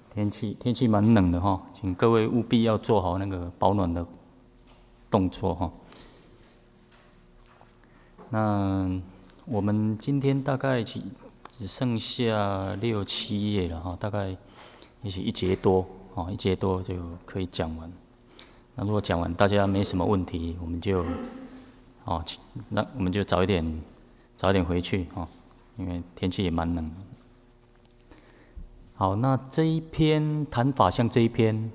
天气蛮冷的哈，请各位务必要做好那个保暖的动作哈。那我们今天大概只剩下6、7页了哈，大概也许1节多，1节多就可以讲完。那如果讲完大家没什么问题，我们就那我们就早一点回去哈，因为天气也蛮冷的。好，那这一篇谈法相这一篇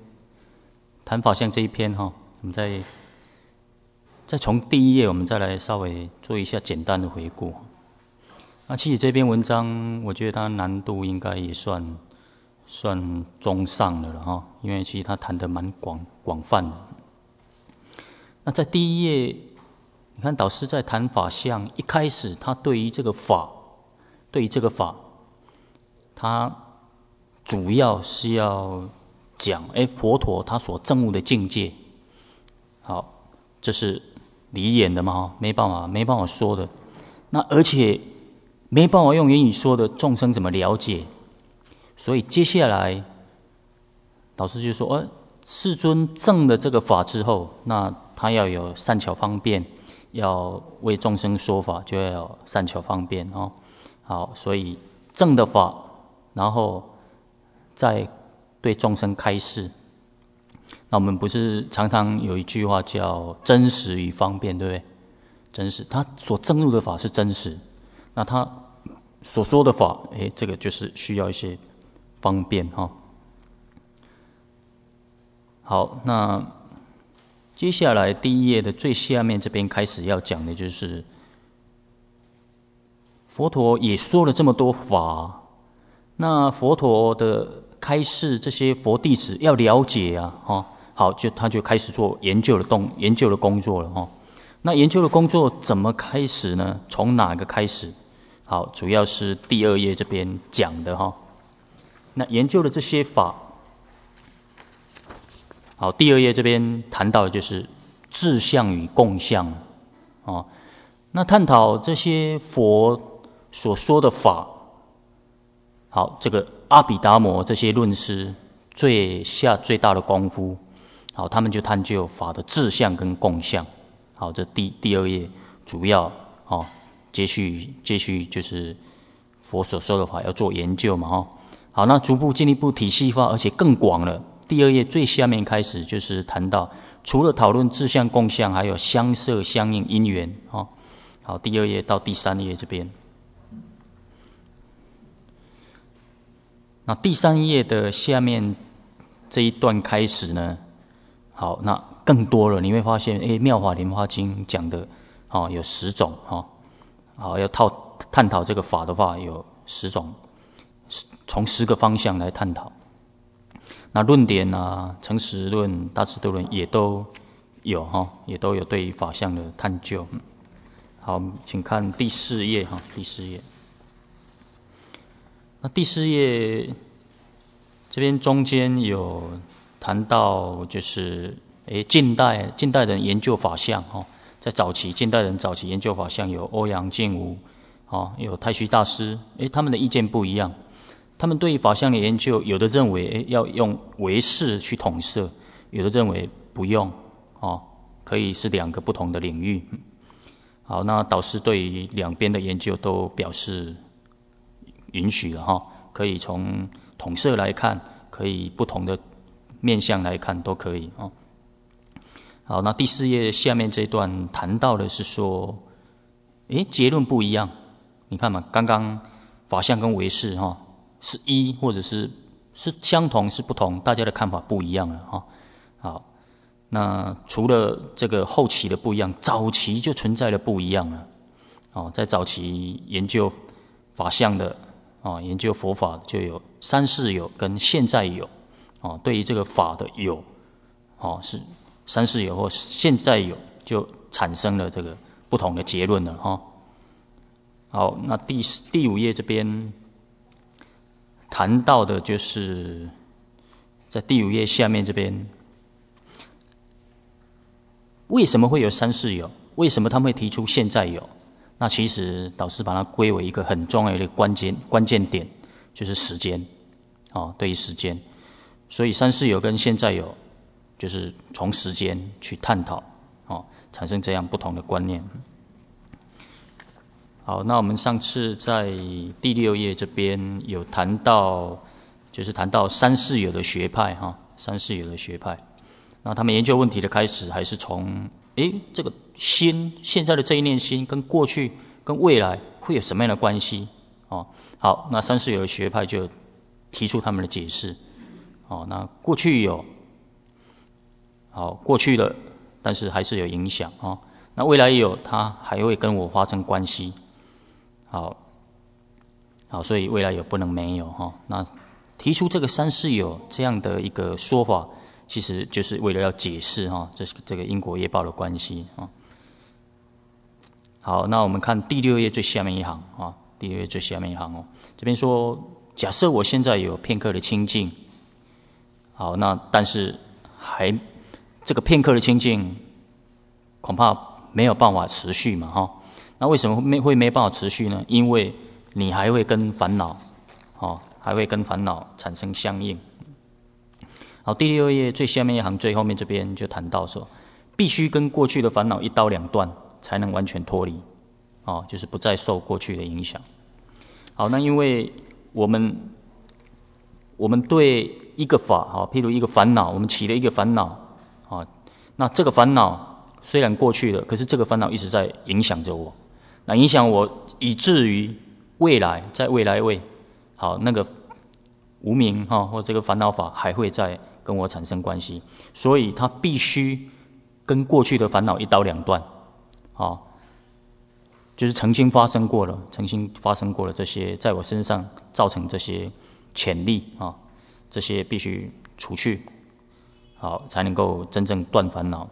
哈，我们再从第1页，我们再来稍微做一下简单的回顾。那其实这篇文章，我觉得它难度应该也算中上的了哈，因为其实它谈得蛮广泛的。那在第1页，你看导师在谈法相一开始，他对于这个法，他主要是要讲，佛陀他所证悟的境界，好，这是离言的嘛，没办法说的。那而且没办法用言语说的，众生怎么了解？所以接下来导师就说，世尊证了这个法之后，那他要有善巧方便，要为众生说法，就要有善巧方便哦。好，所以证的法，然后再对众生开示。那我们不是常常有一句话叫真实与方便，对不对？真实，他所证入的法是真实，那他所说的法，这个就是需要一些方便哈。好，那接下来第1页的最下面这边开始要讲的就是，佛陀也说了这么多法，那佛陀的开示，这些佛弟子要了解啊，好，他就开始做研究的工作了哈。那研究的工作怎么开始呢？从哪个开始？好，主要是第2页这边讲的哈。那研究的这些法，好，第2页这边谈到的就是自相与共相哦。那探讨这些佛所说的法，好，这个阿毗达摩这些论师下最大的功夫，好，他们就探究法的自相跟共相。好，这第2页主要接续就是佛所说的法要做研究嘛好，那逐步进一步体系化，而且更广了。第2页最下面开始就是谈到，除了讨论自相共相，还有相摄相应因缘好，第2页到第3页这边。那第3页的下面这一段开始呢，好，那更多了，你会发现，《妙法莲华经》讲的有10种好，要探讨这个法的话，有10种，从10个方向来探讨。那论点啊，成实论、大智度论也都有对于法相的探究。好，请看第4页第4页。那第4页这边中间有谈到，就是近代人研究法相在近代人早期研究法相有欧阳靖无有太虚大师，他们的意见不一样。他们对于法相的研究，有的认为要用唯识去统摄，有的认为不用可以是2个不同的领域。好，那导师对于两边的研究都表示允许了可以从统摄来看，可以不同的面向来看都可以好，那第4页下面这一段谈到的是说，结论不一样。你看嘛，刚刚法相跟唯识是一，或者是相同是不同，大家的看法不一样了好，那除了这个后期的不一样，早期就存在了不一样了在早期研究法相的研究佛法就有三世有跟现在有对于这个法的有是三世有或现在有，就产生了这个不同的结论了好，那第5页这边谈到的就是在第5页下面这边，为什么会有三世有？为什么他们会提出现在有？那其实导师把它归为一个很重要的关键点，就是时间对于时间。 所以三世有跟现在有，就是从时间去探讨，产生这样不同的观念。好，那我们上次在第6页这边有谈到，就是谈到三世有的学派三世有的学派，那他们研究问题的开始还是从这个心，现在的这一念心跟过去跟未来会有什么样的关系？好，那三世有的学派就提出他们的解释。那过去有，过去了，但是还是有影响那未来也有，它还会跟我发生关系。好，所以未来有不能没有那提出这个三世有这样的一个说法，其实就是为了要解释这个因果业报的关系好，那我们看第6页最下面一行第6页最下面一行这边说，假设我现在有片刻的清净，好，那但是这个片刻的清净恐怕没有办法持续嘛那为什么会没办法持续呢？因为你还会跟烦恼产生相应。好，第6页最下面一行最后面这边就谈到说，必须跟过去的烦恼一刀两断，才能完全脱离就是不再受过去的影响。好，那因为我们对一个法譬如一个烦恼，我们起了一个烦恼那这个烦恼虽然过去了，可是这个烦恼一直在影响着我，那影响我以至于未来，在未来位那个无明或这个烦恼法还会再跟我产生关系，所以它必须跟过去的烦恼一刀两断就是曾经发生过了这些在我身上造成这些潜力这些必须除去，好，才能够真正断烦恼。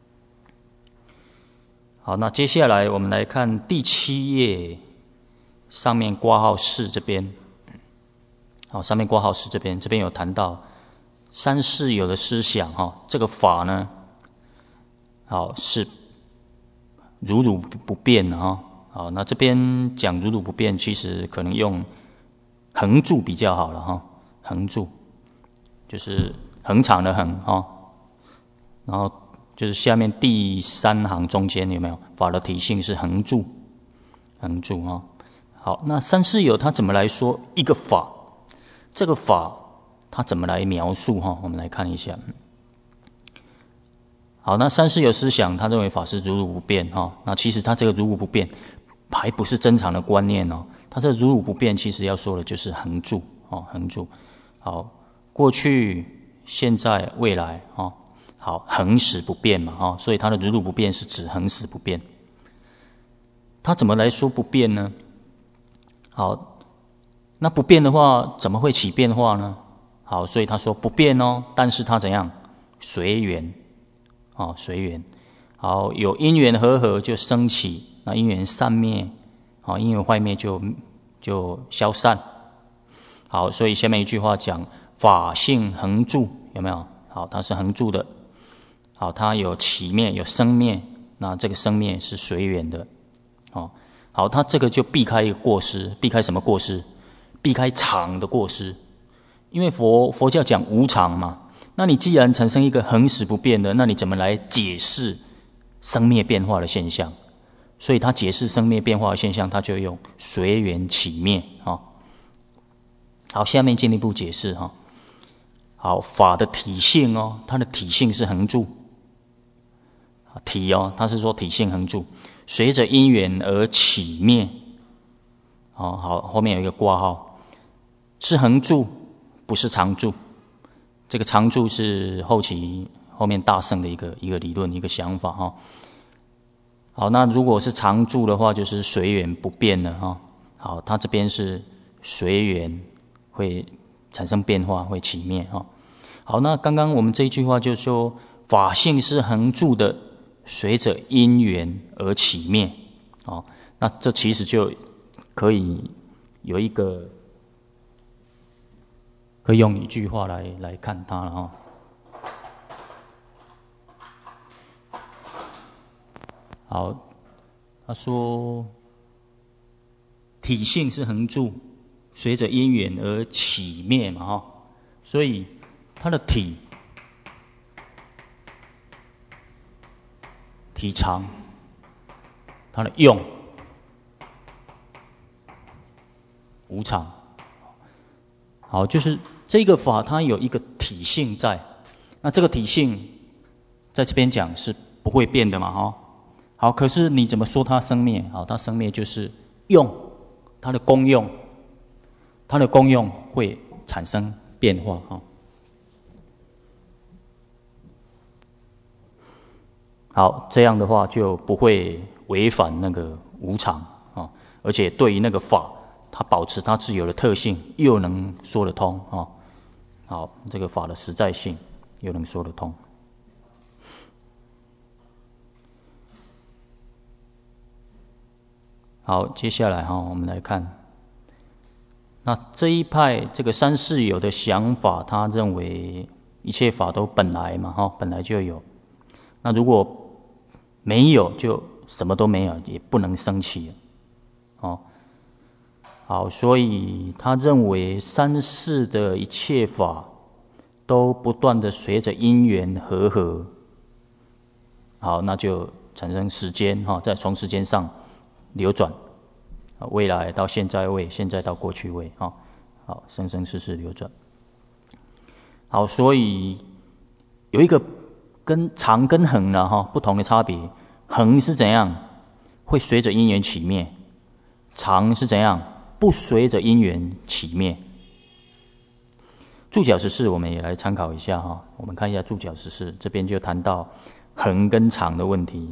好，那接下来我们来看第7页上面括号4这边。好，上面括号4这边有谈到三世有的思想这个法呢，好，是如如不变的好，那这边讲如如不变，其实可能用横柱比较好了横柱就是恒常的恒然后就是下面第3行中间有没有法的体性是横柱好，那三世有他怎么来说一个法？这个法他怎么来描述我们来看一下。好，那三世有思想他认为法是如如不变那其实他这个如如不变还不是真常的观念他这如如不变其实要说的就是横柱横柱。好，过去现在未来好，恒始不变嘛所以它的如如不变是指恒始不变。它怎么来说不变呢？好，那不变的话怎么会起变化呢？好，所以他说不变但是它怎样？随缘随缘。好，有因缘和就生起，那因缘散灭因缘坏灭就消散。好，所以下面一句话讲法性恒住，有没有？好，它是恒住的。好，它有起灭有生灭，那这个生灭是随缘的好，它这个就避开一个过失，避开什么过失？避开常的过失。因为佛教讲无常嘛，那你既然产生一个恒始不变的，那你怎么来解释生灭变化的现象？所以他解释生灭变化的现象，他就用随缘起灭好，下面进一步解释好，法的体性它的体性是恒住。体他是说体性恒住，随着因缘而起灭好，后面有一个括号，是恒住不是常住。这个常住是后面大圣的一个理论一个想法好，那如果是常住的话就是随缘不变的好，它这边是随缘会产生变化会起灭好，那刚刚我们这一句话就说法性是恒住的，随着因缘而起灭那这其实就可以有一个可以用一句话来看它了好，他说体性是恒住，随着因缘而起灭嘛所以它的体长，它的用无常。好，就是这个法它有一个体性在，那这个体性在这边讲是不会变的嘛，哈。好，可是你怎么说它生灭？好，它生灭就是用它的功用，它的功用会产生变化，哈。好，这样的话就不会违反那个无常啊，而且对于那个法，它保持它自有的特性，又能说得通啊。好，这个法的实在性又能说得通。好，接下来我们来看，那这一派这个三世有的想法，他认为一切法都本来嘛，本来就有。那如果没有，就什么都没有，也不能生起哦。好，所以他认为三世的一切法都不断的随着因缘和，好，那就产生时间再从时间上流转，未来到现在位，现在到过去位，好，生生世世流转。好，所以有一个跟常跟恒不同的差别。恒是怎样？会随着因缘起灭。常是怎样？不随着因缘起灭。注脚十四我们也来参考一下哈。我们看一下注脚十四，这边就谈到恒跟常的问题。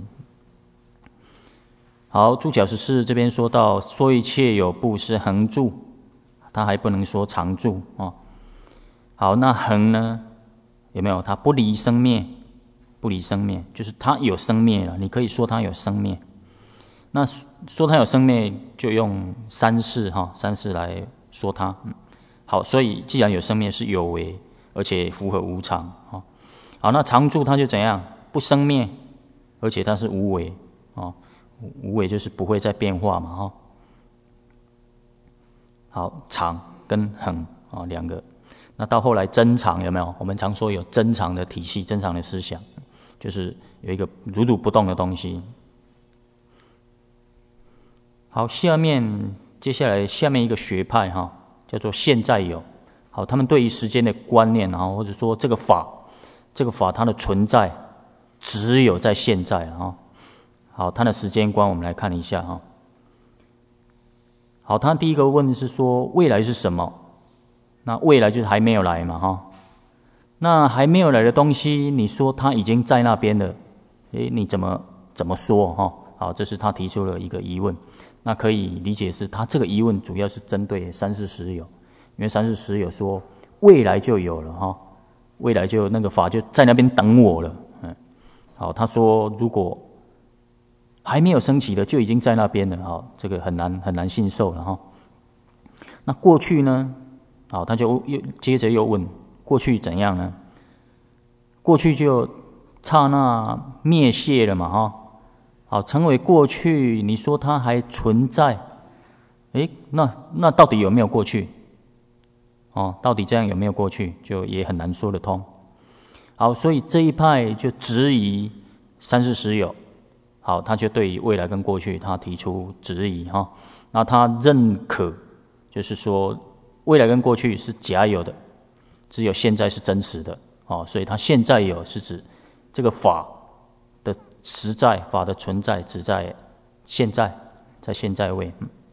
好，注脚十四这边说到，说一切有部是恒住，它还不能说常住啊。好，那恒呢？有没有？它不离生灭。不离生灭，就是它有生灭了，你可以说它有生灭。那说它有生灭，就用三世来说它。好，所以既然有生灭，是有为，而且符合无常。好，那常住它就怎样？不生灭，而且它是无为。无为就是不会再变化嘛。好，常跟恒两个。那到后来真常有没有？我们常说有真常的体系，真常的思想。就是有一个如如不动的东西。好，接下来下面一个学派叫做现在有。好，他们对于时间的观念或者说这个法它的存在只有在现在好，它的时间观我们来看一下好，他第一个问是说未来是什么？那未来就是还没有来嘛那还没有来的东西，你说它已经在那边了，你怎么说好，这是他提出了一个疑问。那可以理解是他这个疑问主要是针对三世实有，因为三世实有说未来就有了未来就那个法就在那边等我了。好，他说如果还没有升起的就已经在那边了这个很难信受了那过去呢？好，他就接着又问。过去怎样呢？过去就刹那灭谢了嘛好，成为过去，你说它还存在？那到底有没有过去？到底这样有没有过去？就也很难说得通。好，所以这一派就质疑三世实有。好，他就对于未来跟过去他提出质疑那他认可，就是说未来跟过去是假有的。只有现在是真实的所以它现在有是指这个法的实在，法的存在只在现在，在现在位。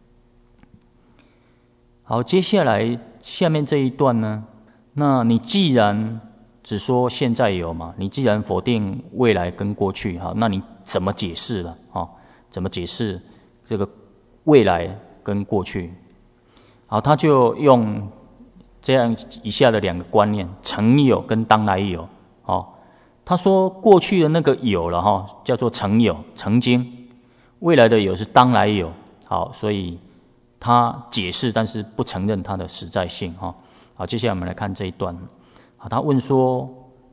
好，接下来下面这一段呢，那你既然只说现在有嘛，你既然否定未来跟过去那你怎么解释了怎么解释这个未来跟过去？好，他就用这样以下的两个观念，曾有跟当来有他说过去的那个有了叫做曾有，曾经；未来的有是当来有。好，所以他解释，但是不承认它的实在性好，接下来我们来看这一段。好，他问说，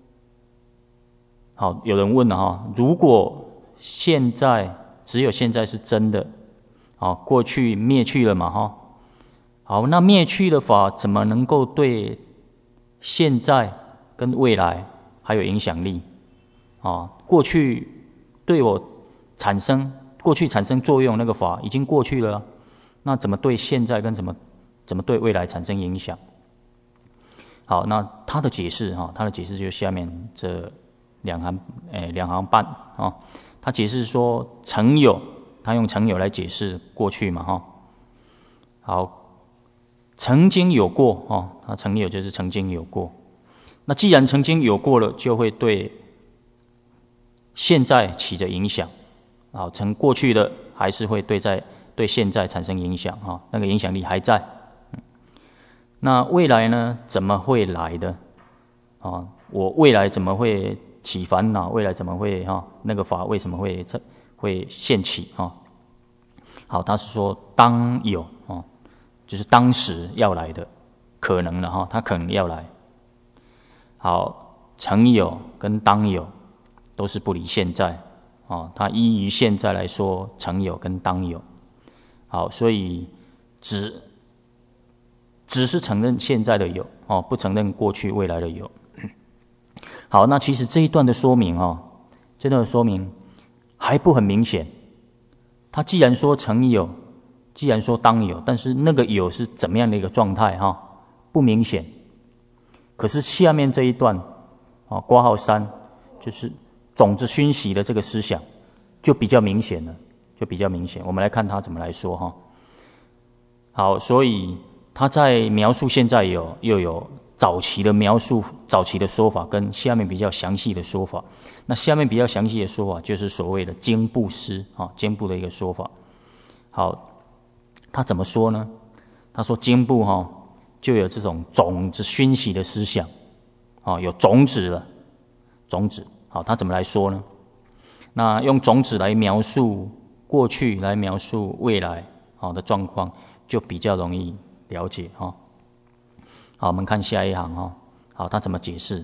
好，有人问了如果现在只有现在是真的，过去灭去了嘛好，那灭去的法怎么能够对现在跟未来还有影响力。过去对我过去产生作用那个法已经过去了，那怎么对现在跟怎么对未来产生影响？好，那他的解释就是下面这两行半他解释说曾有，他用曾有来解释过去嘛好，曾经有过他曾有就是曾经有过。那既然曾经有过了，就会对现在起着影响。曾过去的还是会对现在产生影响那个影响力还在。那未来呢？怎么会来的？我未来怎么会起烦恼？未来怎么会那个法为什么会现起好，他是说当有就是当时要来的，可能的他可能要来。好，曾有跟当有都是不离现在他依于现在来说，曾有跟当有。好，所以只是承认现在的有不承认过去未来的有。好，那其实这一段的说明这段的说明还不很明显。他既然说曾有，既然说当有，但是那个有是怎么样的一个状态不明显。可是下面这一段括号3就是种子熏习的这个思想就比较明显了，我们来看他怎么来说好，所以他在描述现在又有早期的描述，早期的说法跟下面比较详细的说法。那下面比较详细的说法就是所谓的经部思经部的一个说法。好，他怎么说呢？他说经部就有这种种子熏习的思想有种子了，种子。好，他怎么来说呢？那用种子来描述过去，来描述未来的状况，就比较容易了解好，我们看下一行好，他怎么解释？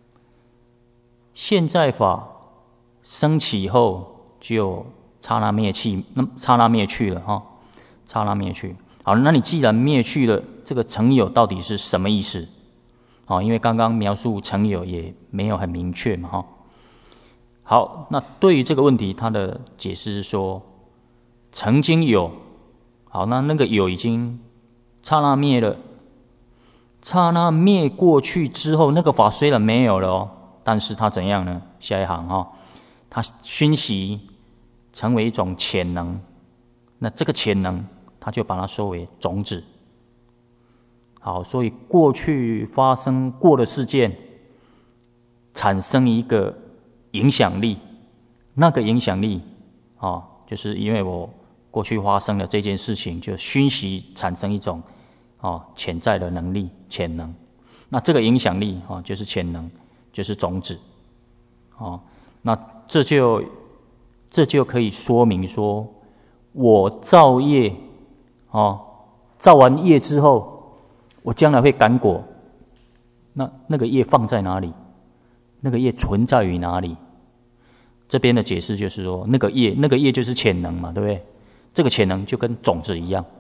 现在法升起后就刹那灭去了刹那灭去。好，那你既然灭去了，这个曾有到底是什么意思？因为刚刚描述曾有也没有很明确嘛好，那对于这个问题，他的解释是说，曾经有，好，那个有已经刹那灭了，刹那灭过去之后，那个法虽然没有了但是它怎样呢？下一行它熏习成为一种潜能，那这个潜能，他就把它说为种子。好，所以过去发生过的事件，产生一个影响力，那个影响力就是因为我过去发生的这件事情，就熏习产生一种潜在的能力潜能。那这个影响力就是潜能，就是种子那这就可以说明说，我造业造完业之后，我将来会感果。那个业放在哪里？那个业存在于哪里？这边的解释就是说，那个业就是潜能嘛，对不对？这个潜能就跟种子一样，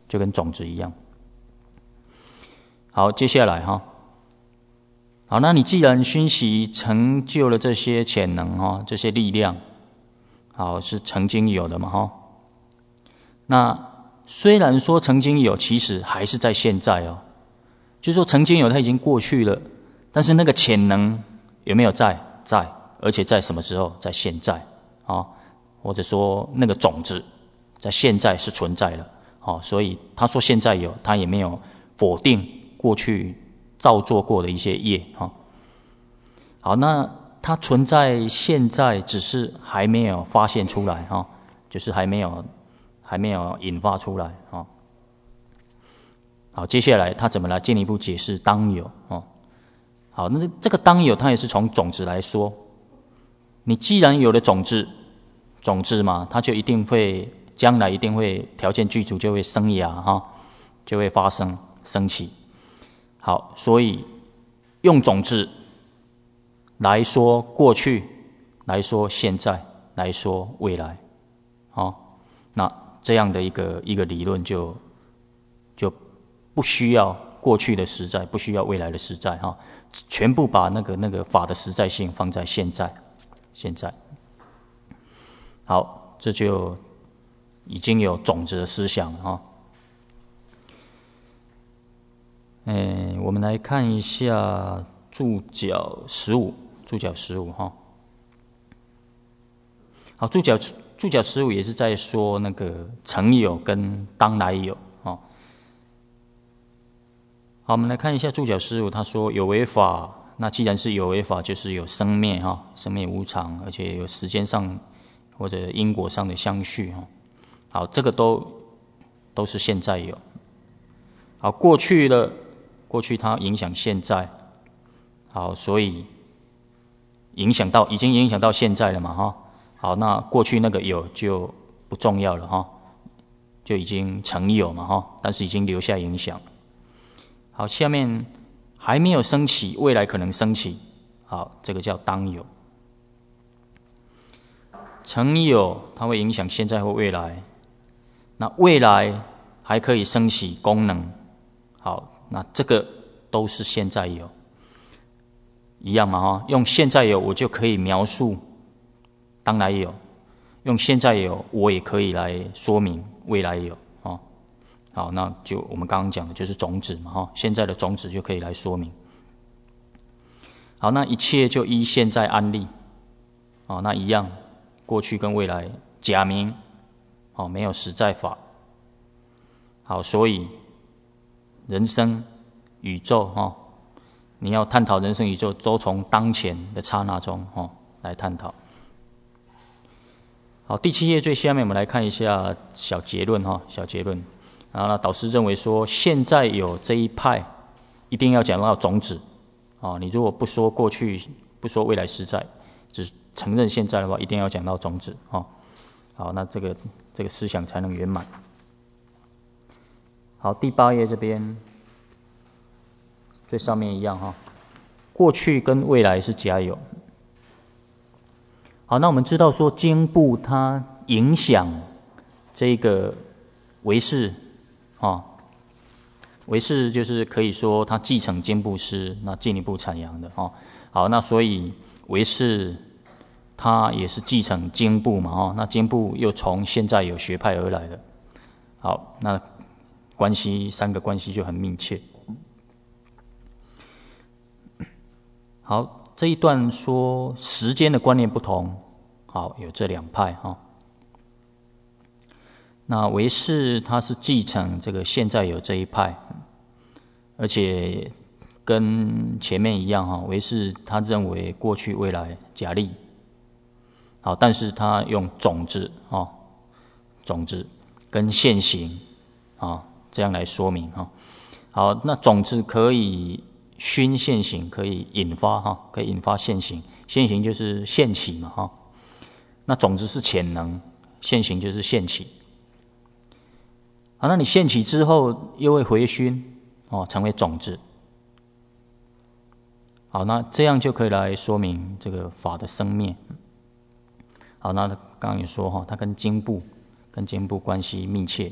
好，接下来好，那你既然熏习成就了这些潜能这些力量，好，是曾经有的嘛那虽然说曾经有，其实还是在现在就是说曾经有它已经过去了，但是那个潜能有没有在？在，而且在什么时候？在现在或者说那个种子在现在是存在了所以他说现在有，他也没有否定过去造作过的一些业好，那它存在现在，只是还没有发现出来就是还没有引发出来好，接下来他怎么来进一步解释当有好，那这个当有，它也是从种子来说。你既然有了种子嘛，它就一定会将来一定会条件具足，就会生芽就会发生升起。好，所以用种子来说过去，来说现在，来说未来那这样的一个理论就不需要过去的实在，不需要未来的实在哈，全部把那个法的实在性放在现在。好，这就已经有种子的思想了哈。我们来看一下注脚15哈。好，注脚15也是在说那个曾有跟当来有哦。好，我们来看一下注脚15，他说有为法，那既然是有为法，就是有生灭哈，生灭无常，而且有时间上或者因果上的相续哈。好，这个都是现在有。好，过去它影响现在，好，所以已经影响到现在了嘛哈。好，那过去那个有就不重要了哈，就已经曾有嘛哈，但是已经留下影响。好，下面还没有升起，未来可能升起，好，这个叫当有。曾有它会影响现在或未来，那未来还可以升起功能，好，那这个都是现在有，一样嘛哈，用现在有我就可以描述当来有，用现在有我也可以来说明未来有哦。好，那就我们刚刚讲的就是种子嘛哈，现在的种子就可以来说明。好，那一切就依现在安立，哦，那一样，过去跟未来假名，哦，没有实在法。好，所以人生宇宙哈，你要探讨人生宇宙，都从当前的刹那中哈来探讨。好，第7页最下面我们来看一下小结论哈，小结论。然后导师认为说，现在有这一派，一定要讲到种子。哦，你如果不说过去，不说未来实在，只承认现在的话，一定要讲到种子哦。好，那这个思想才能圆满。好，第8页这边最上面一样哈，过去跟未来是假有。好，那我们知道说经部它影响这个唯识啊，唯识就是可以说它继承经部师，那进一步阐扬的哦。好，那所以唯识它也是继承经部嘛哦，那经部又从现在有学派而来的。好，那3个关系就很密切。好，这一段说时间的观念不同，好，有这2派哈。那唯识它是继承这个现在有这一派，而且跟前面一样哈，唯识他认为过去未来假立，好，但是他用种子哦，种子跟现行啊这样来说明哈。好，那种子可以熏现行，可以引发哈，可以引发现行，现行就是现起嘛哈。那种子是潜能，现行就是现起。好，那你现起之后又会回熏哦，成为种子。好，那这样就可以来说明这个法的生灭。好，那刚刚也说哈，它跟经部关系密切。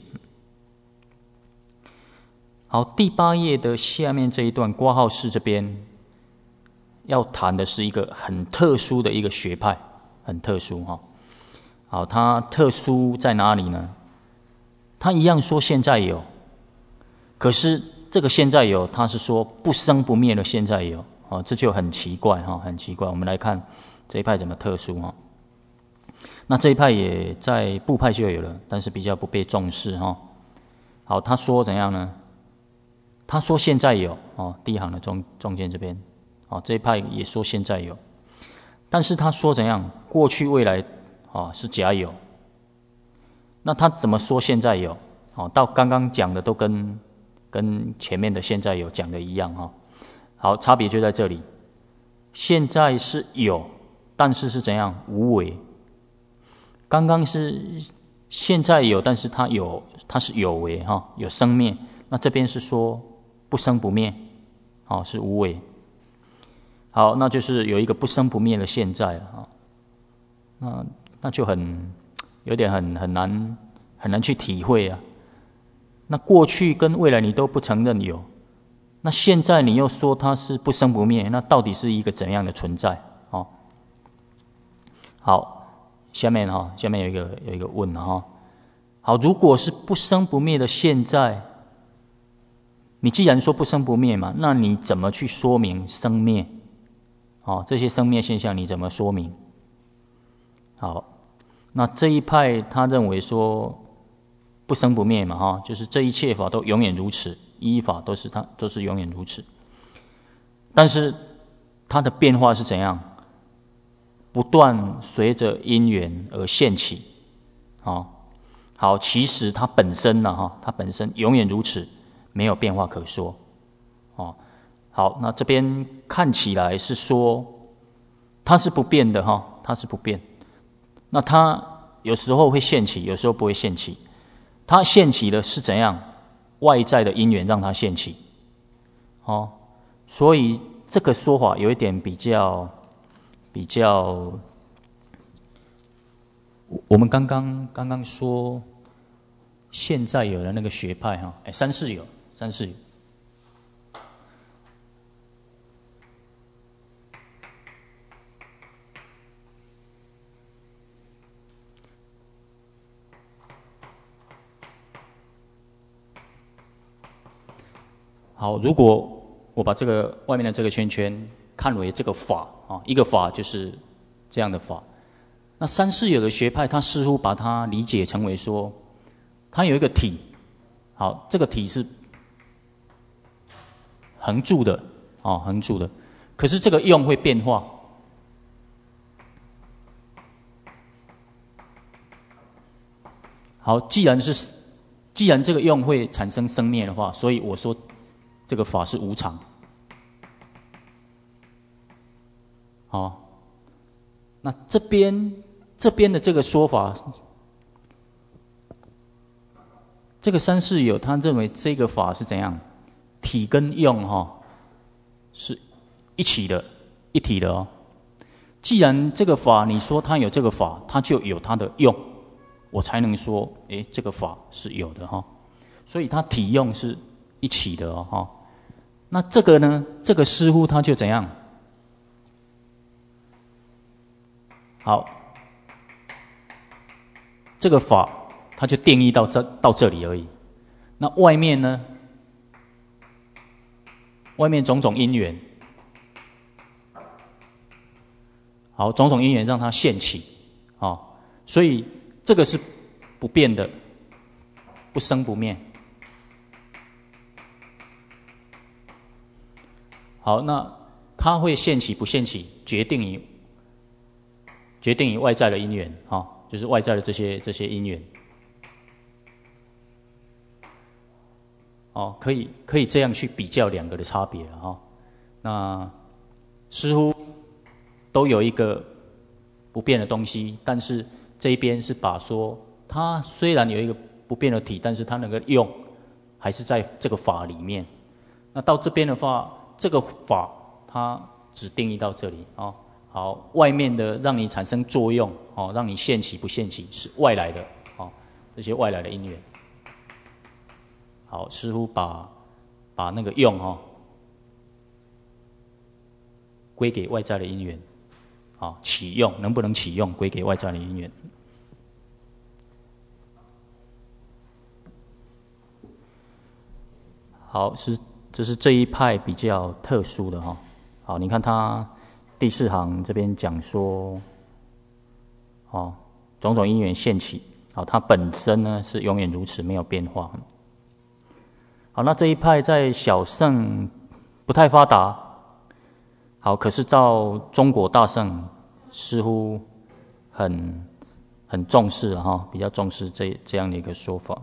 好，第8页的下面这一段括号式这边要谈的是一个很特殊的一个学派，很特殊哈。好，它特殊在哪里呢？它一样说现在有，可是这个现在有，它是说不生不灭的现在有，哦，这就很奇怪哈，很奇怪。我们来看这一派怎么特殊哈。那这一派也在部派就有了，但是比较不被重视哈。好，他说怎样呢？他说现在有哦，第一行的中间这边，哦，这一派也说现在有，但是他说怎样？过去未来哦是假有。那他怎么说现在有？哦，到刚刚讲的都跟前面的现在有讲的一样哈。好，差别就在这里。现在是有，但是是怎样？无为。刚刚是现在有，但是它是有为哈，有生灭。那这边是说不生不灭，哦，是无为。好，那就是有一个不生不灭的现在了啊。那就有点很难去体会啊。那过去跟未来你都不承认有， 那现在你又说它是不生不灭，那到底是一个怎样的存在？哦，好，下面有一个问哈，好，如果是不生不灭的现在，你既然说不生不灭嘛，那你怎么去说明生灭？哦，这些生灭现象你怎么说明？好，那这一派他认为说不生不灭嘛，哈，就是这一切法都永远如此，一法都是永远如此。但是它的变化是怎样？不断随着因缘而现起。好，其实它本身呢，它本身永远如此，没有变化可说。好，那这边看起来是说它是不变的哈，它是不变。那它有时候会现起，有时候不会现起。它现起的是怎样？外在的因缘让它现起。所以这个说法有一点比较，我们刚刚说，现在有的那个学派哈，三世有。好，如果我把这个外面的这个圈圈看为这个法啊，一个法就是这样的法。那三世有的学派，他似乎把它理解成为说，它有一个体，好，这个体是横住的，横住的，可是这个用会变化。好，既然这个用会产生生灭的话，所以我说这个法是无常。那这边的这个说法，这个三世有他认为这个法是怎样？体跟用是一体的哦。既然这个法你说它有这个法，它就有它的用，我才能说这个法是有的哈。所以它体用是一起的哦。那这个呢？这个似乎它就怎样？好，这个法它就定义到这里而已。那外面呢？外面种种因缘，好，种种因缘让它现起，所以这个是不变的，不生不灭。好，那它会现起不现起，决定于外在的因缘，就是外在的这些因缘。可以这样去比较两个的差别了哈。那似乎都有一个不变的东西，但是这一边是把说它虽然有一个不变的体，但是它那个用还是在这个法里面。那到这边的话，这个法它只定义到这里啊。好，外面的让你产生作用，让你现起不现起是外来的，这些外来的因缘。好，似乎把那个用归给外在的因缘，起用能不能起用归给外在的因缘。好，这是这一派比较特殊的哈。好，你看他第4行这边讲说，种种因缘现起，它本身呢是永远如此，没有变化。好，那这一派在小乘不太发达，好，可是到中国大乘似乎很重视比较重视这样的一个说法。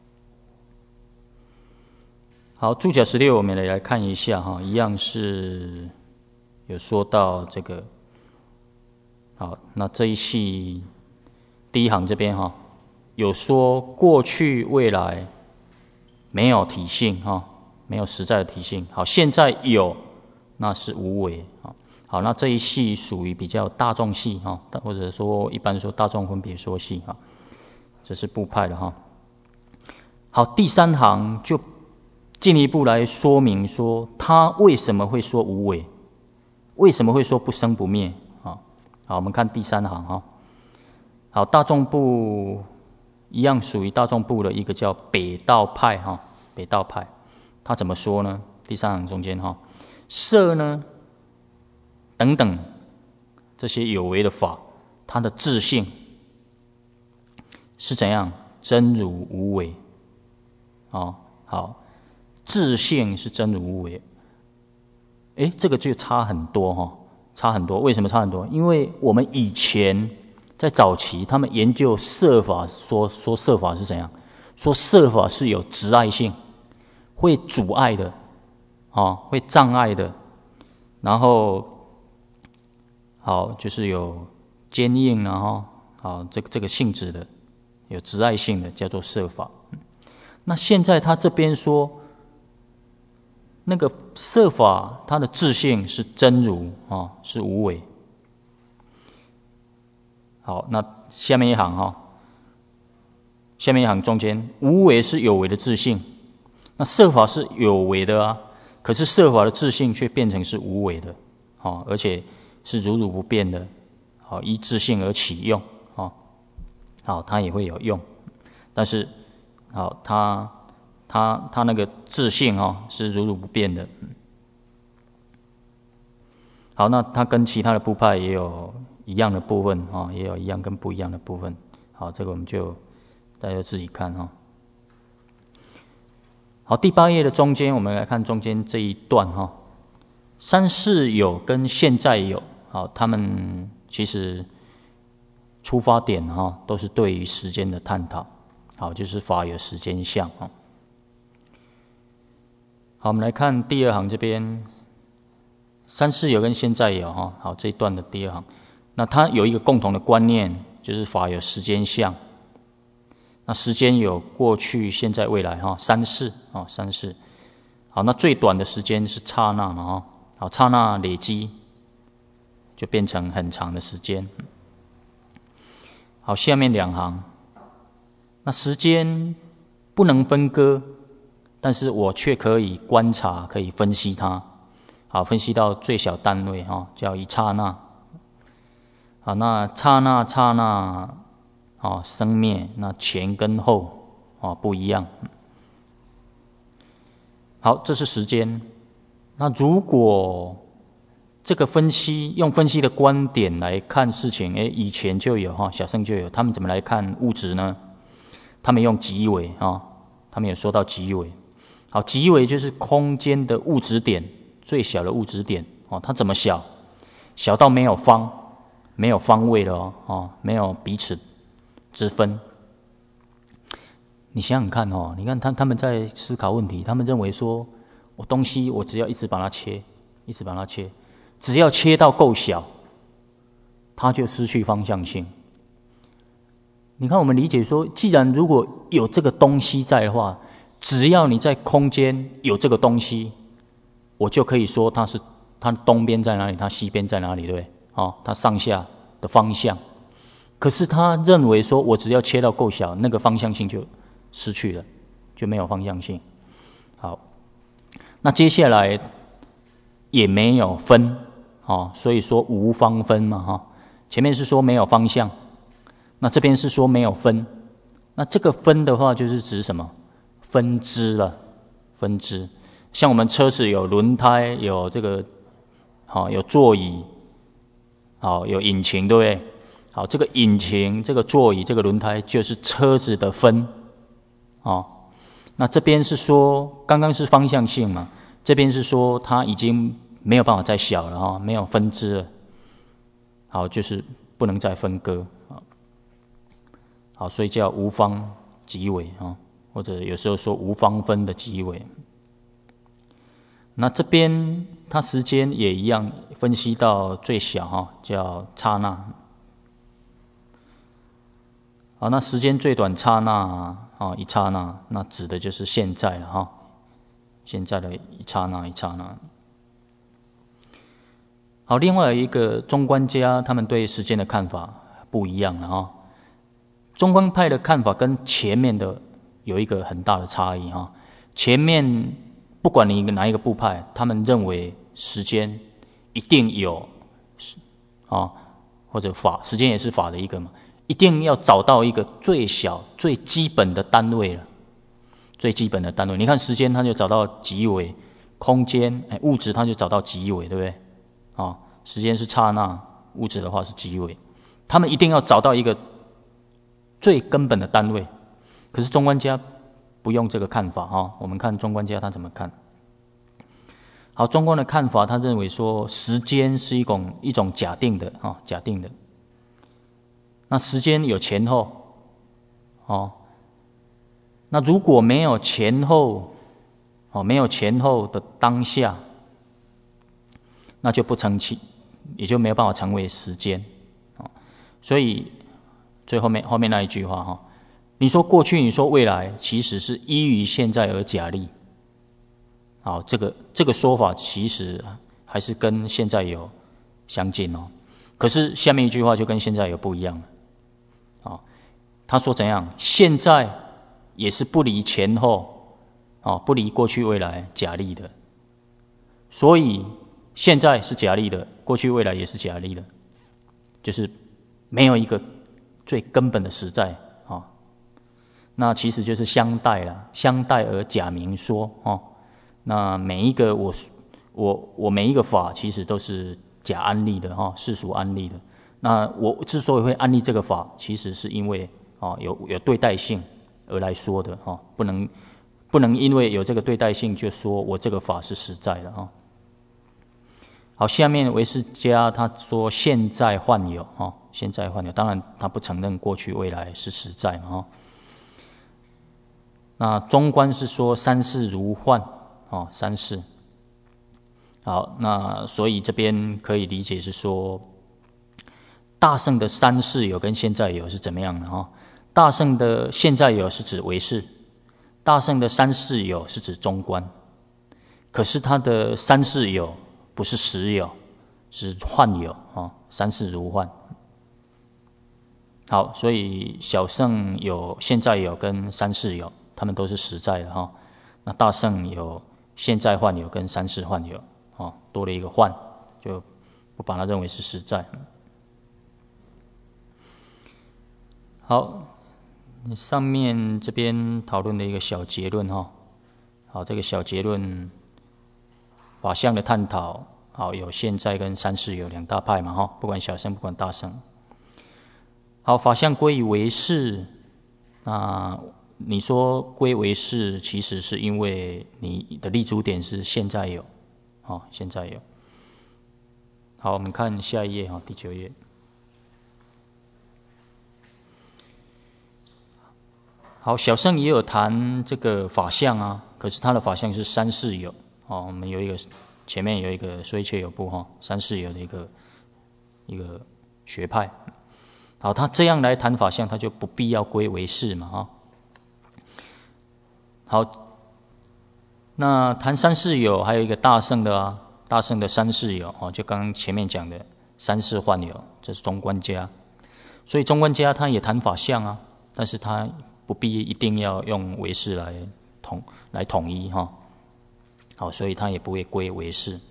好，注脚16我们来看一下一样是有说到这个。好，那这一系第1行这边有说过去未来没有体性没有实在的体性。好，现在有，那是无为。好，那这一系属于比较大众系或者说一般说大众分别说系这是部派的好，第3行进一步来说明说，他为什么会说无为，为什么会说不生不灭啊？好，我们看第3行哈。好，大众部一样属于大众部的一个叫北道派哈，北道派，他怎么说呢？第3行中间哈，色呢等等这些有为的法，它的自性是怎样？真如无为。哦，好，自性是真如无为。这个就差很多哈，差很多。为什么差很多？因为我们以前在早期，他们研究色法，说色法是怎样？说色法是有执碍性，会阻碍的，会障碍的，然后好就是有坚硬然后好这个性质的，有执碍性的叫做色法。那现在他这边说，那个色法它的自性是真如是无为。好，那下面一行哈，下面一行中间，无为是有为的自性，那色法是有为的啊，可是色法的自性却变成是无为的，而且是如如不变的，依自性而起用，好，它也会有用，但是好，它那个自性是如如不变的。好，那它跟其他的部派也有一样的部分也有一样跟不一样的部分。好，这个我们就大家自己看好，第8页的中间，我们来看中间这一段三世有跟现在有，好，他们其实出发点都是对于时间的探讨。好，就是法有时间相好，我们来看第2行这边，三世有跟现在有好，这一段的第2行，那它有一个共同的观念，就是法有时间相。那时间有过去、现在、未来三世三世。好，那最短的时间是刹那嘛好，刹那累积就变成很长的时间。好，下面2行，那时间不能分割，但是我却可以观察，可以分析它。好，分析到最小单位叫一刹那。好，那刹那刹那生灭，那前跟后不一样。好，这是时间。那如果这个分析用分析的观点来看事情，以前就有小乘就有，他们怎么来看物质呢？他们用极微他们有说到极微。好，极微就是空间的物质点，最小的物质点它怎么小？小到没有方位了没有彼此之分。你想想看你看他们在思考问题，他们认为说，我东西我只要一直把它切，一直把它切，只要切到够小，它就失去方向性。你看我们理解说，既然如果有这个东西在的话，只要你在空间有这个东西，我就可以说它东边在哪里，它西边在哪里，对不对？它上下的方向。可是他认为说，我只要切到够小，那个方向性就失去了，就没有方向性。好，那接下来也没有分所以说无方分嘛前面是说没有方向，那这边是说没有分。那这个分的话，就是指什么？分支了，分支。像我们车子有轮胎，有这个有座椅，有引擎，对不对？好，这个引擎、这个座椅、这个轮胎就是车子的分那这边是说，刚刚是方向性嘛，这边是说它已经没有办法再小了没有分支了。好，就是不能再分割好，所以叫无方极微或者有时候说无方分的极微。那这边它时间也一样，分析到最小叫刹那。好，那时间最短刹那一刹那，那指的就是现在了现在的一刹那一刹那。好，另外有一个中观家，他们对时间的看法不一样了中观派的看法跟前面的有一个很大的差异前面不管你哪一个部派，他们认为时间一定有或者法，时间也是法的一个嘛，一定要找到一个最小最基本的单位了。最基本的单位，你看时间它就找到几维，空间物质它就找到几维，对不对？时间是刹那，物质的话是几维，他们一定要找到一个最根本的单位。可是中观家不用这个看法我们看中观家他怎么看。好，中观的看法，他认为说时间是一种假定的假定的。那时间有前后那如果没有前后没有前后的当下，那就不成其，也就没有办法成为时间所以最后面那一句话你说过去，你说未来，其实是依于现在而假立。好，这个说法其实还是跟现在有相近可是下面一句话就跟现在有不一样了他说怎样？现在也是不离前后不离过去未来假立的，所以现在是假立的，过去未来也是假立的，就是没有一个最根本的实在那其实就是相待了，相待而假名说那每一个我每一个法其实都是假安立的世俗安立的。那我之所以会安立这个法，其实是因为有对待性而来说的不能因为有这个对待性就说我这个法是实在的好，下面唯识家他说现在幻有现在幻有，当然他不承认过去未来是实在嘛那中观是说三世如幻三世。好，那所以这边可以理解是说，大乘的三世有跟现在有是怎么样的大乘的现在有是指唯识，大乘的三世有是指中观。可是它的三世有不是实有，是幻有三世如幻。好，所以小乘有现在有跟三世有，他们都是实在的那大乘有现在幻有跟三世幻有多了一个幻，就不把它认为是实在。好，上面这边讨论的一个小结论好，这个小结论，法相的探讨好，有现在跟三世有两大派嘛不管小乘不管大乘。好，法相归于唯识，那你说归唯识，其实是因为你的立足点是现在有现在有。好，我们看下一页第9页。好，小乘也有谈这个法相可是他的法相是三世有我们有一个前面有一个说一切有部三世有的一个学派。好，他这样来谈法相，他就不必要归唯识嘛好，那谈三世有还有一个大乘的大乘的三世有就刚刚前面讲的三世幻有，这是中观家。所以中观家他也谈法相但是他不必一定要用唯识来统一好，所以他也不会归唯识。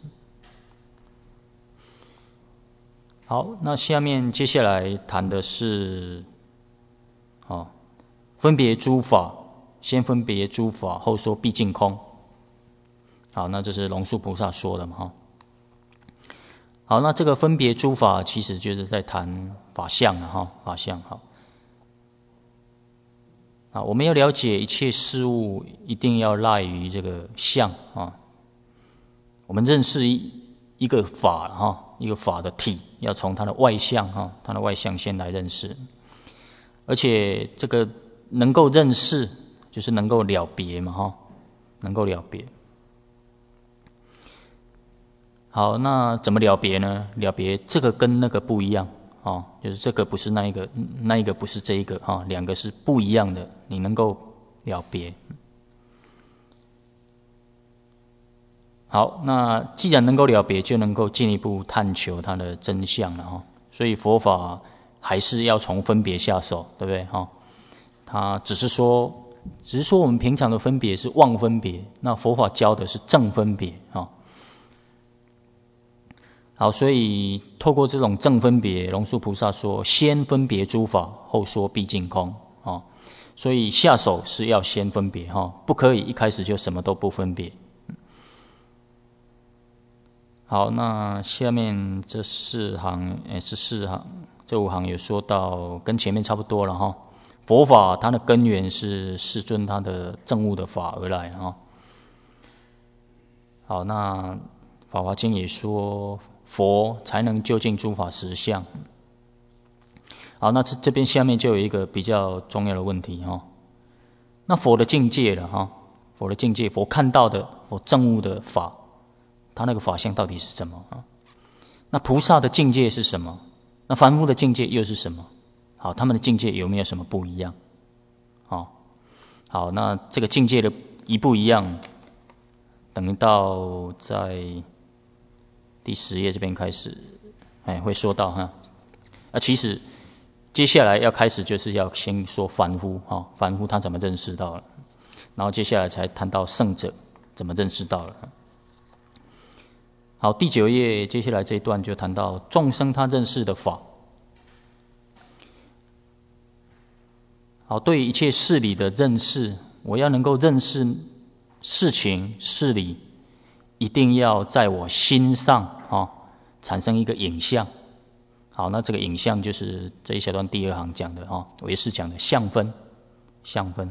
好，那下面接下来谈的是分别诸法，先分别诸法，后说毕竟空。好，那这是龙树菩萨说的嘛好，那这个分别诸法其实就是在谈法相法相我们要了解一切事物一定要赖于这个相我们认识一个法一个法的体，要从它的外相它的外相先来认识。而且这个能够认识就是能够了别嘛能够了别。好，那怎么了别呢？了别这个跟那个不一样就是这个不是那一个，那一个不是这一个两个是不一样的，你能够了别。好，那既然能够了别，就能够进一步探求它的真相了所以佛法还是要从分别下手，对不对它只是说只是说我们平常的分别是妄分别，那佛法教的是正分别啊。好，所以透过这种正分别，龙树菩萨说：先分别诸法，后说毕竟空啊。所以下手是要先分别哈，不可以一开始就什么都不分别。好，那下面这4行14行，这5行有说到，跟前面差不多了哈。佛法它的根源是世尊他的证悟的法而来哈。好，那《法华经》也说，佛才能究竟诸法实相。好，那这边下面就有一个比较重要的问题哈。那佛的境界了哈，佛的境界，佛看到的，佛证悟的法，他那个法相到底是什么啊？那菩萨的境界是什么？那凡夫的境界又是什么？好，他们的境界有没有什么不一样？好，那这个境界的一不一样，等到在第10页这边开始，会说到哈。其实接下来要开始就是要先说凡夫哈，凡夫他怎么认识到了，然后接下来才谈到圣者怎么认识到了。好，第9页接下来这一段就谈到众生他认识的法。好，对于一切事理的认识，我要能够认识事情事理，一定要在我心上产生一个影像。好，那这个影像就是这一小段第2行讲的唯识讲的相分。相分。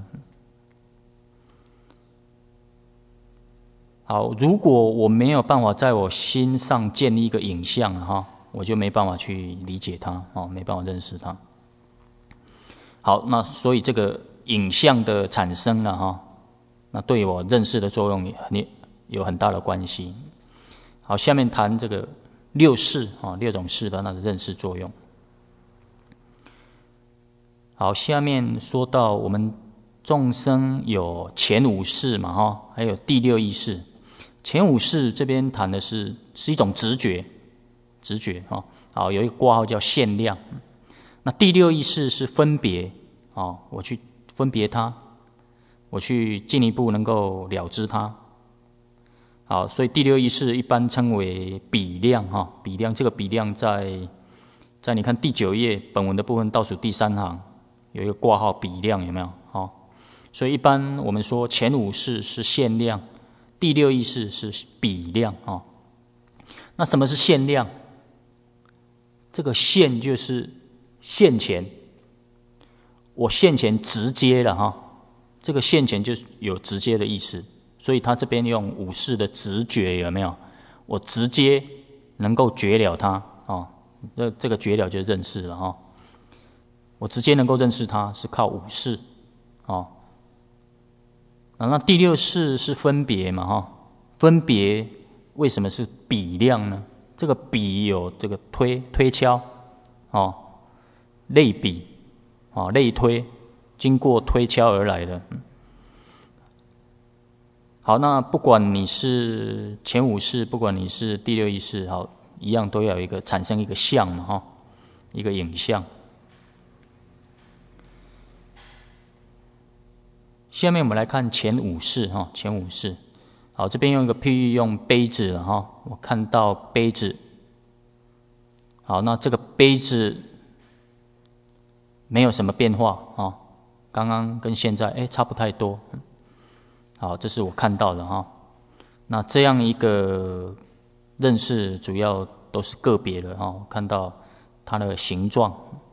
好，如果我没有办法在我心上建立一个影像我就没办法去理解它没办法认识它。好，那所以这个影像的产生了那对我认识的作用有很大的关系。好，下面谈这个6识6种识的那个认识作用。好，下面说到我们众生有前5识嘛还有第6意识。前5识这边谈的是一种直觉好，有一个挂号叫限量。那第6意识是分别我去分别它，我去进一步能够了知它。好，所以第6意识一般称为比量比量，这个比量在你看第9页本文的部分倒数第3行有一个挂号比量，有没有所以一般我们说前5识是限量，第6意识是比量那什么是限量？这个限就是现前，我现前直接了这个现前就有直接的意思，所以他这边用5识的直觉，有没有？我直接能够觉了它这个觉了就是认识了我直接能够认识它是靠5识那第6识是分别嘛分别为什么是比量呢？这个比有这个推敲类比类推，经过推敲而来的。好，那不管你是前5识，不管你是第6意识，好，一样都要有一个产生一个相嘛一个影像。下面我们来看前5识前5识。好，这边用一个譬喻，用杯子我看到杯子。好，那这个杯子没有什么变化刚刚跟现在差不太多。好，这是我看到的那这样一个认识主要都是个别的看到它的形状，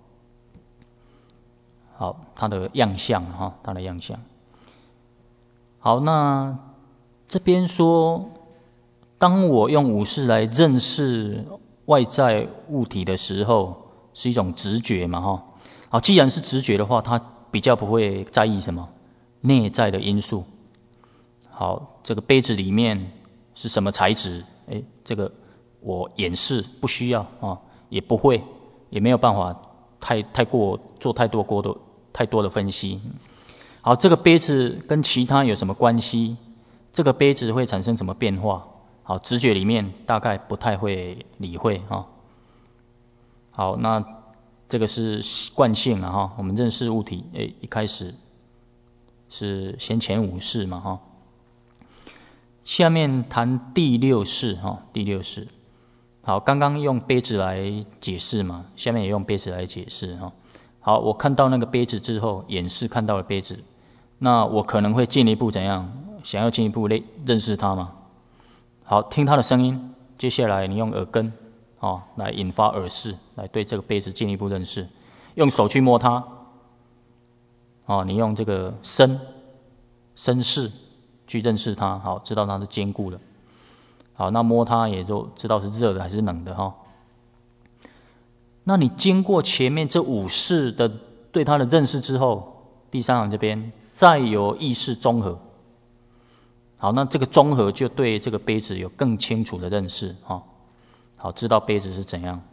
好，它的样相它的样相。好，那这边说，当我用5识来认识外在物体的时候，是一种直觉嘛好，既然是直觉的话，它比较不会在意什么内在的因素。好，这个杯子里面是什么材质？这个我掩饰不需要也不会，也没有办法做太多的分析。好，这个杯子跟其他有什么关系？这个杯子会产生什么变化？好，直觉里面大概不太会理会好，那这个是惯性我们认识物体一开始是先前五世嘛哈。下面谈第六世哈，第六世。好，刚刚用杯子来解释嘛，下面也用杯子来解释哈。好，我看到那个杯子之后，眼视看到了杯子，那我可能会进一步怎样？想要进一步认识它嘛？好，听它的声音，接下来你用耳根来引发耳识，来对这个杯子进一步认识。用手去摸它，你用这个身识去认识它，好，知道它是坚固的。好，那摸它也就知道是热的还是冷的哈。那你经过前面这五识的对它的认识之后，第三行这边再有意识综合。好，那这个综合就对这个杯子有更清楚的认识哈。好，知道杯子是怎样。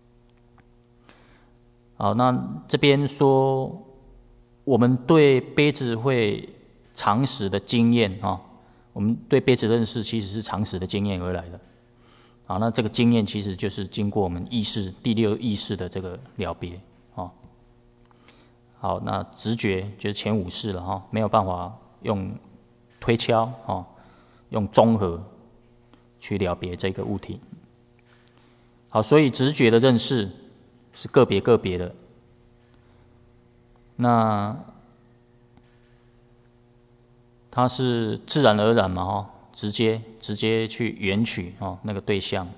好，那这边说我们对杯子会常识的经验啊。我们对杯子认识其实是常识的经验而来的，好，那这个经验其实就是经过我们意识第六意识的这个了别，好，那直觉就是前五识了哈，没有办法用推敲用综合去了别这个物体。好，所以直觉的认识是个别的，那它是自然而然嘛，直接去缘取那个对象。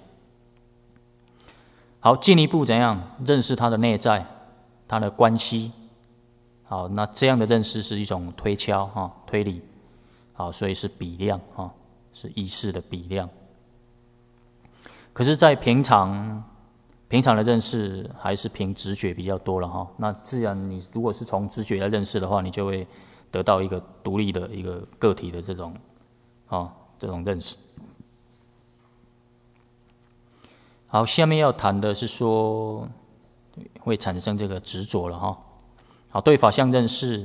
好，进一步怎样认识它的内在，它的关系。好，那这样的认识是一种推敲推理。好，所以是比量是意识的比量。可是，在平常的认识还是凭直觉比较多了哈。那自然你如果是从直觉来认识的话，你就会得到一个独立的一个个体的这种认识。好，下面要谈的是说会产生这个执着了哈。好，对法相认识，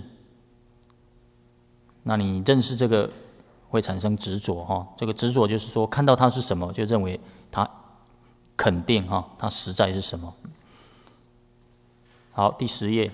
那你认识这个会产生执着哈。这个执着就是说看到它是什么，就认为它肯定它实在是什么。好，第10页。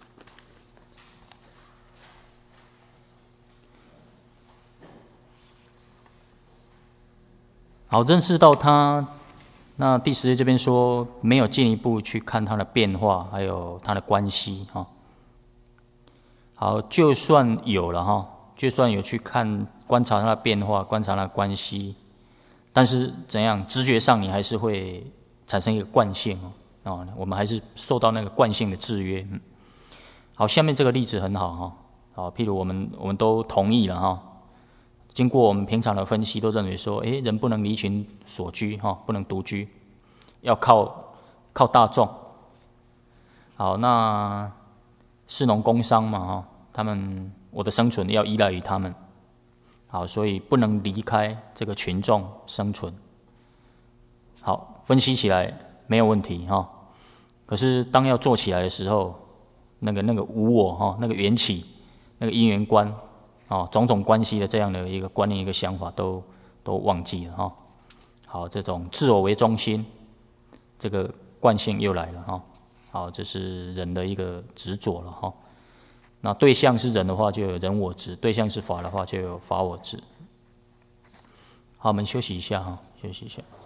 好，认识到它，那第10页这边说没有进一步去看它的变化，还有它的关系哈。好，就算有了就算有去观察它的变化，观察它的关系，但是怎样直觉上你还是会产生一个惯性我们还是受到那个惯性的制约。好，下面这个例子很好好，譬如我们都同意了经过我们平常的分析，都认为说，人不能离群所居不能独居，要靠大众。好，那士农工商嘛我的生存要依赖于他们。好，所以不能离开这个群众生存。好，分析起来没有问题可是当要做起来的时候，那个无我那个缘起，那个因缘观种种关系的这样的一个观念、一个想法都忘记了好，这种自我为中心，这个惯性又来了好，这是人的一个执着了那对象是人的话，就有人我执；对象是法的话，就有法我执。好，我们休息一下休息一下。